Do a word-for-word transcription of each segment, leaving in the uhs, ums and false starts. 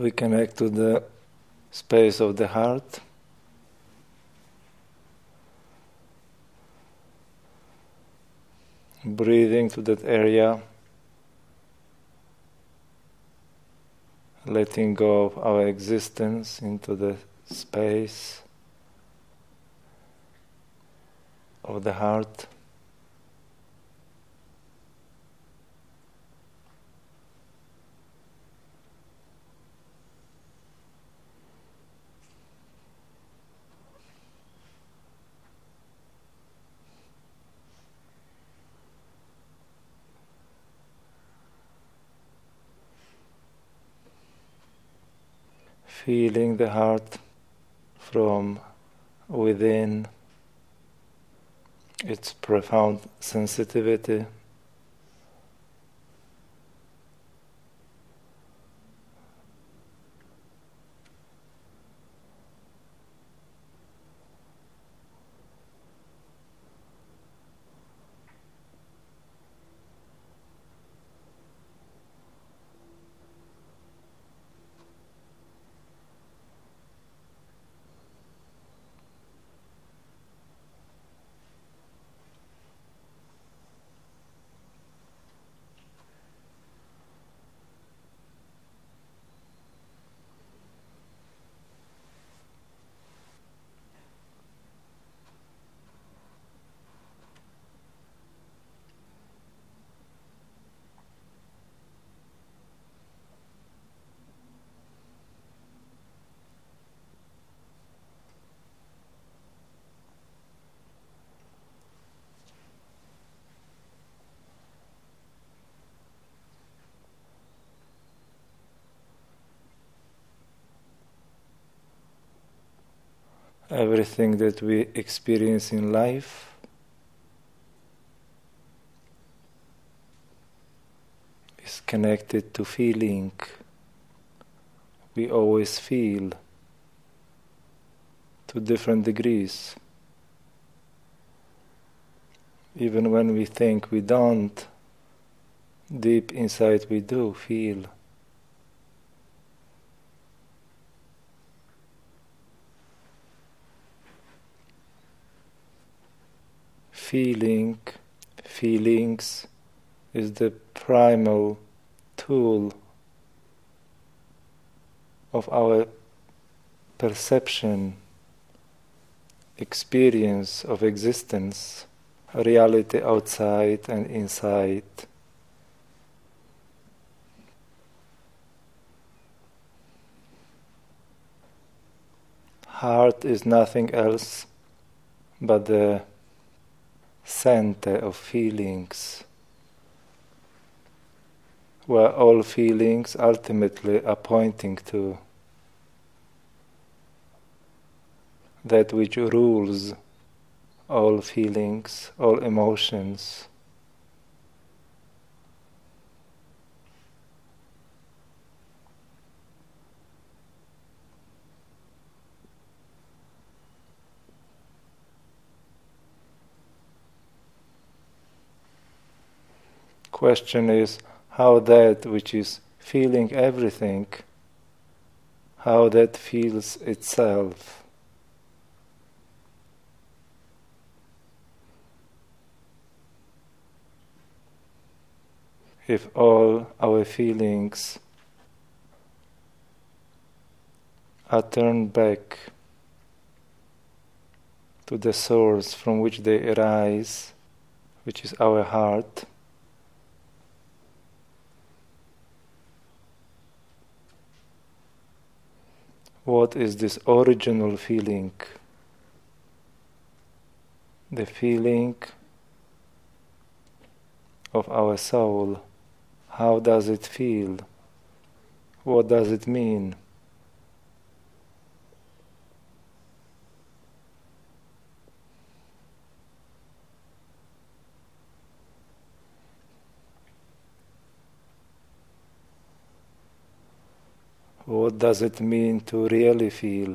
we connect to the space of the heart. Breathing to that area, letting go of our existence into the space of the heart. Feeling the heart from within, its profound sensitivity. Everything that we experience in life is connected to feeling. We always feel to different degrees. Even when we think we don't, deep inside we do feel. Feeling, feelings is the primal tool of our perception, experience of existence, reality outside and inside. Heart is nothing else but the center of feelings, where all feelings ultimately are pointing to that which rules all feelings, all emotions. Question is how that which is feeling everything, how that feels itself. If all our feelings are turned back to the source from which they arise, which is our heart, what is this original feeling? The feeling of our soul. How does it feel? What does it mean? What does it mean to really feel?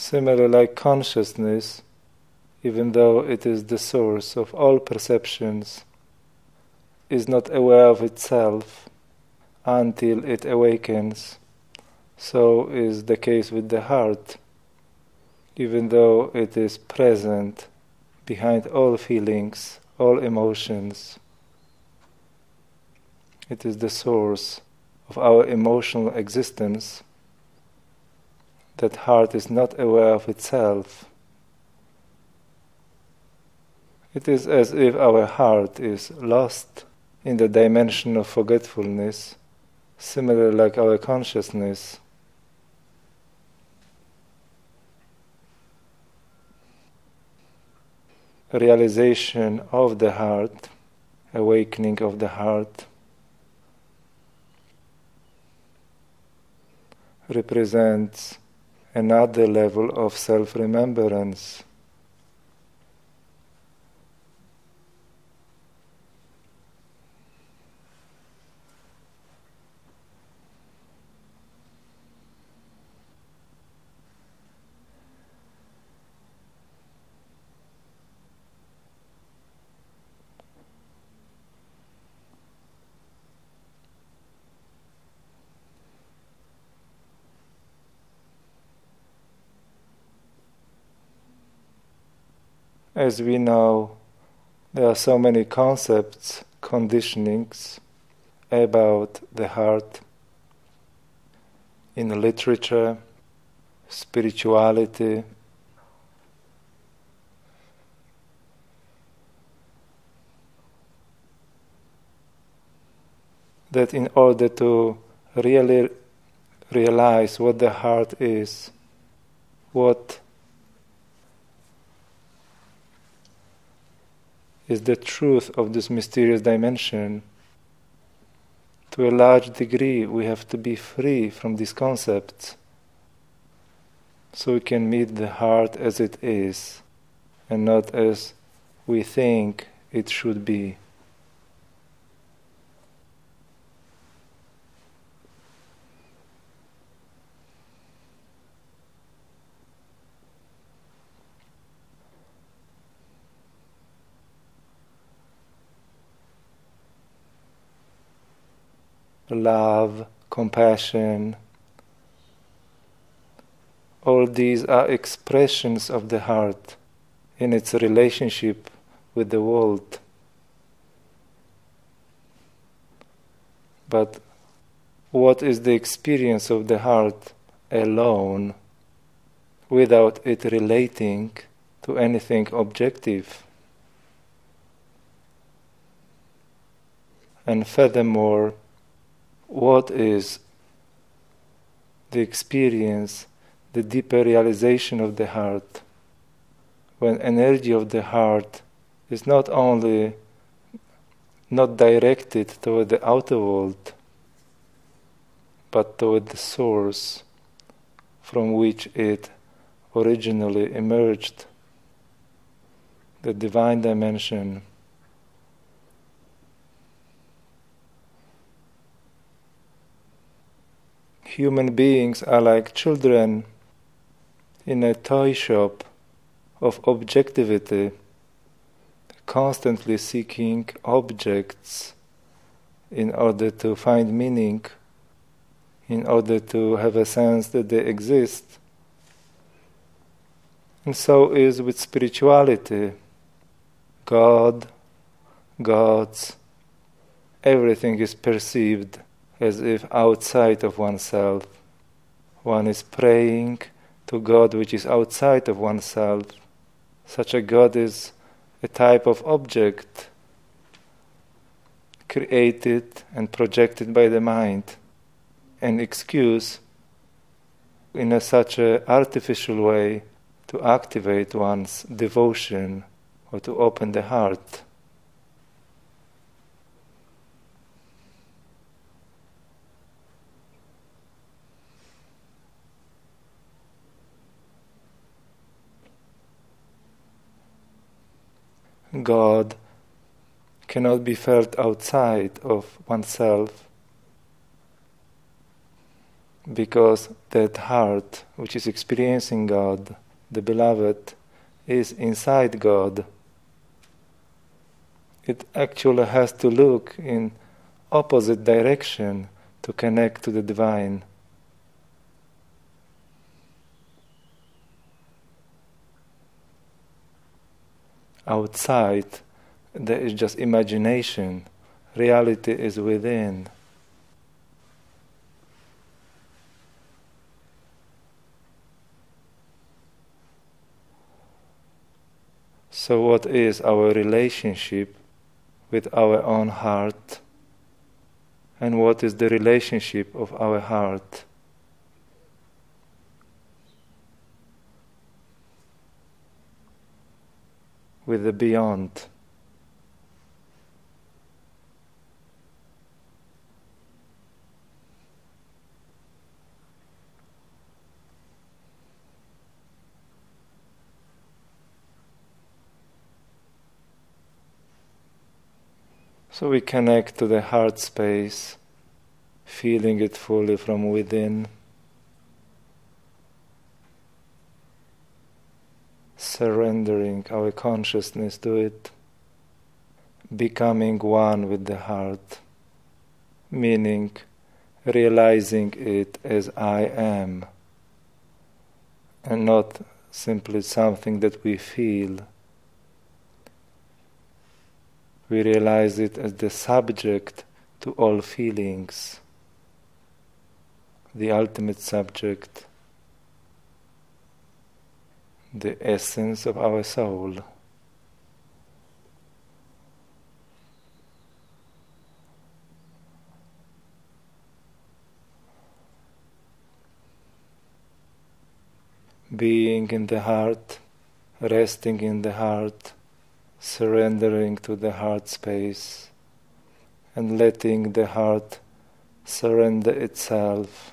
Similarly, like consciousness, even though it is the source of all perceptions, is not aware of itself until it awakens. So is the case with the heart. Even though it is present behind all feelings, all emotions, it is the source of our emotional existence. That heart is not aware of itself. It is as if our heart is lost in the dimension of forgetfulness, similar like our consciousness. Realization of the heart, awakening of the heart, represents another level of self-remembrance. As we know, there are so many concepts, conditionings about the heart in literature, spirituality, that in order to really realize what the heart is, what is the truth of this mysterious dimension, to a large degree we have to be free from these concepts so we can meet the heart as it is and not as we think it should be. Love, compassion, all these are expressions of the heart in its relationship with the world. But what is the experience of the heart alone, without it relating to anything objective? And furthermore, what is the experience, the deeper realization of the heart, when energy of the heart is not only not directed toward the outer world, but toward the source from which it originally emerged, the divine dimension. Human beings are like children in a toy shop of objectivity, constantly seeking objects in order to find meaning, in order to have a sense that they exist. And so is with spirituality. God, gods, everything is perceived as if outside of oneself. One is praying to God which is outside of oneself. Such a God is a type of object created and projected by the mind, an excuse in a such an artificial way to activate one's devotion or to open the heart. God cannot be felt outside of oneself. because that heart which is experiencing God, the beloved, is inside God. It actually has to look in opposite direction to connect to the divine. Outside, there is just imagination. Reality is within. So what is our relationship with our own heart? And what is the relationship of our heart with the beyond? So we connect to the heart space, feeling it fully from within, surrendering our consciousness to it, becoming one with the heart, meaning realizing it as I am, and not simply something that we feel. We realize it as the subject to all feelings, the ultimate subject, the essence of our soul. Being in the heart, resting in the heart, surrendering to the heart space, and letting the heart surrender itself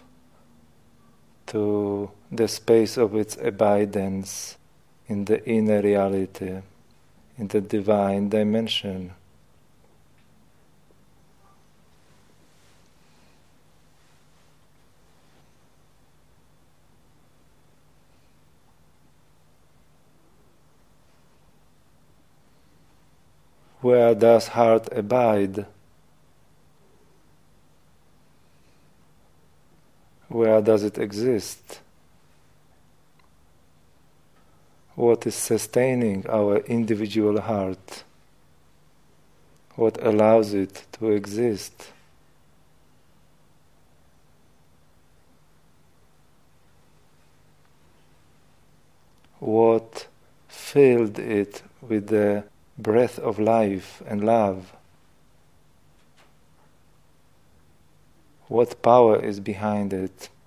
to the space of its abidance in the inner reality, in the divine dimension. Where does heart abide? Where does it exist? What is sustaining our individual heart? What allows it to exist? What filled it with the breath of life and love? What power is behind it?